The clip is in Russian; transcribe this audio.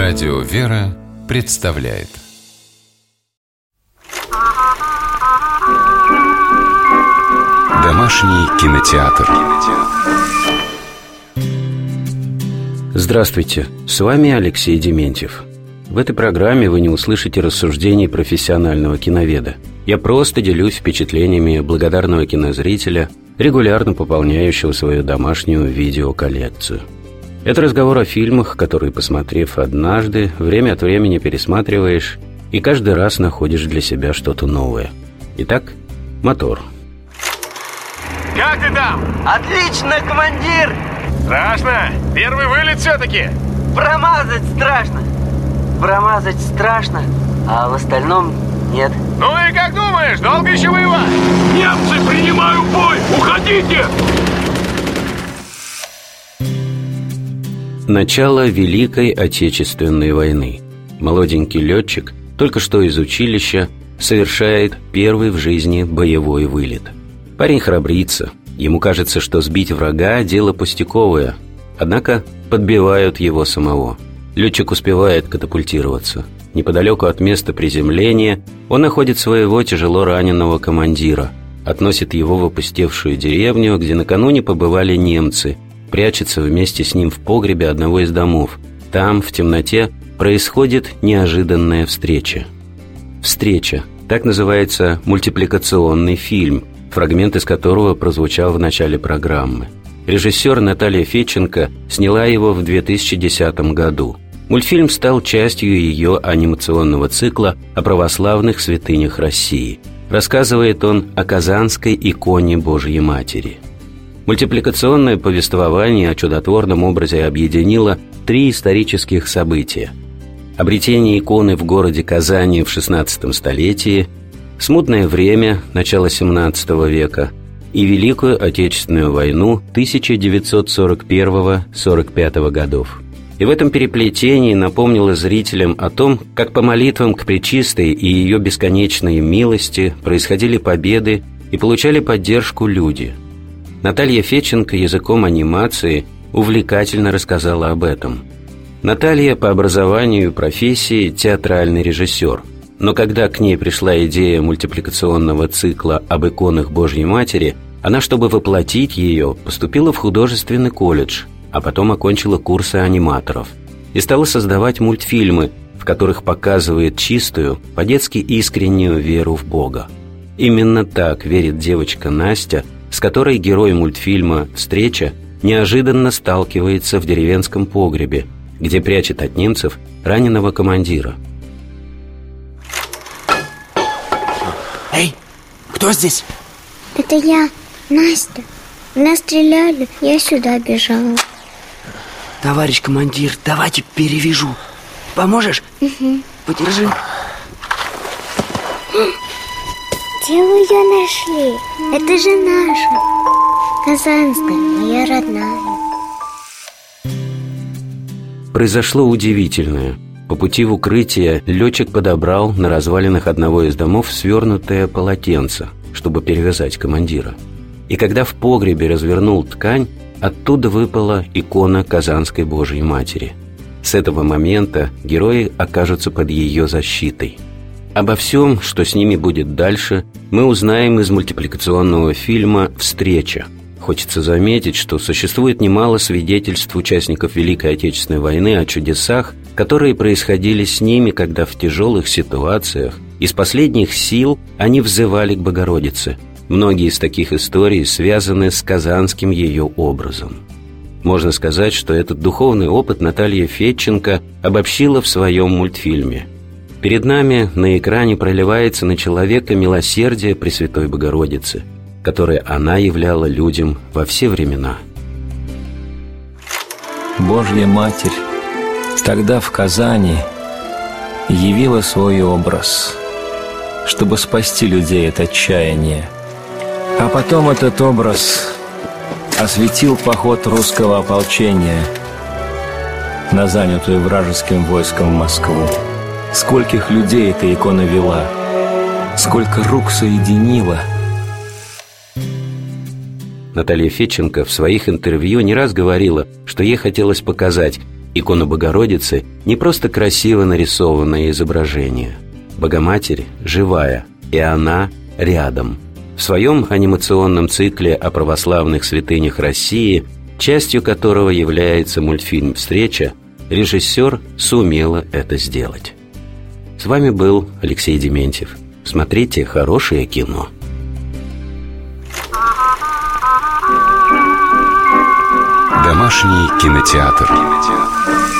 Радио «Вера» представляет Домашний кинотеатр. Здравствуйте, с вами Алексей Дементьев. В этой программе вы не услышите рассуждений профессионального киноведа. Я просто делюсь впечатлениями благодарного кинозрителя, регулярно пополняющего свою домашнюю видеоколлекцию. Это разговор о фильмах, которые, посмотрев однажды, время от времени пересматриваешь и каждый раз находишь для себя что-то новое. Итак, мотор. Как ты там? Отлично, командир! Страшно? Первый вылет все-таки? Промазать страшно. Промазать страшно, а в остальном нет. Ну и как думаешь, долго еще воевать? Немцы, принимаю бой! Уходите! Начало Великой Отечественной войны. Молоденький летчик, только что из училища, совершает первый в жизни боевой вылет. Парень храбрится. Ему кажется, что сбить врага – дело пустяковое. Однако подбивают его самого. Летчик успевает катапультироваться. Неподалеку от места приземления он находит своего тяжело раненого командира, относит его в опустевшую деревню, где накануне побывали немцы, прячется вместе с ним в погребе одного из домов. Там, в темноте, происходит неожиданная встреча. «Встреча» – так называется мультипликационный фильм, фрагмент из которого прозвучал в начале программы. Режиссер Наталья Федченко сняла его в 2010 году. Мультфильм стал частью ее анимационного цикла о православных святынях России. Рассказывает он о Казанской иконе Божьей Матери. Мультипликационное повествование о чудотворном образе объединило 3 исторических события: обретение иконы в городе Казани в XVI столетии, смутное время начала XVII века и Великую Отечественную войну 1941-45 годов. И в этом переплетении напомнила зрителям о том, как по молитвам к Пречистой и ее бесконечной милости происходили победы и получали поддержку люди. Наталья Федченко языком анимации увлекательно рассказала об этом. Наталья по образованию и профессии театральный режиссер, но когда к ней пришла идея мультипликационного цикла об иконах Божьей Матери, она, чтобы воплотить ее, поступила в художественный колледж, а потом окончила курсы аниматоров и стала создавать мультфильмы, в которых показывает чистую, по-детски искреннюю веру в Бога. Именно так верит девочка Настя, с которой герой мультфильма «Встреча» неожиданно сталкивается в деревенском погребе, где прячет от немцев раненого командира. Эй, кто здесь? Это я, Настя. Нас стреляли, я сюда бежала. Товарищ командир, давайте перевяжу. Поможешь? Угу. Подержи. Где вы ее нашли? Это же наша Казанская, моя родная. Произошло удивительное. По пути в укрытие летчик подобрал на развалинах одного из домов свернутое полотенце, чтобы перевязать командира. И когда в погребе развернул ткань, оттуда выпала икона Казанской Божьей Матери. С этого момента герои окажутся под ее защитой. Обо всем, что с ними будет дальше, мы узнаем из мультипликационного фильма «Встреча». Хочется заметить, что существует немало свидетельств участников Великой Отечественной войны о чудесах, которые происходили с ними, когда в тяжелых ситуациях из последних сил они взывали к Богородице. Многие из таких историй связаны с казанским ее образом. Можно сказать, что этот духовный опыт Наталья Федченко обобщила в своем мультфильме. Перед нами на экране проливается на человека милосердие Пресвятой Богородицы, которое она являла людям во все времена. Божья Матерь тогда в Казани явила свой образ, чтобы спасти людей от отчаяния. А потом этот образ осветил поход русского ополчения на занятую вражеским войском Москву. Скольких людей эта икона вела, сколько рук соединила. Наталья Федченко в своих интервью не раз говорила, что ей хотелось показать, Икона Богородицы не просто красиво нарисованное изображение. Богоматерь живая, и она рядом. В своем анимационном цикле о православных святынях России, частью которого является мультфильм «Встреча», режиссер сумела это сделать. С вами был Алексей Дементьев. Смотрите хорошее кино. Домашний кинотеатр.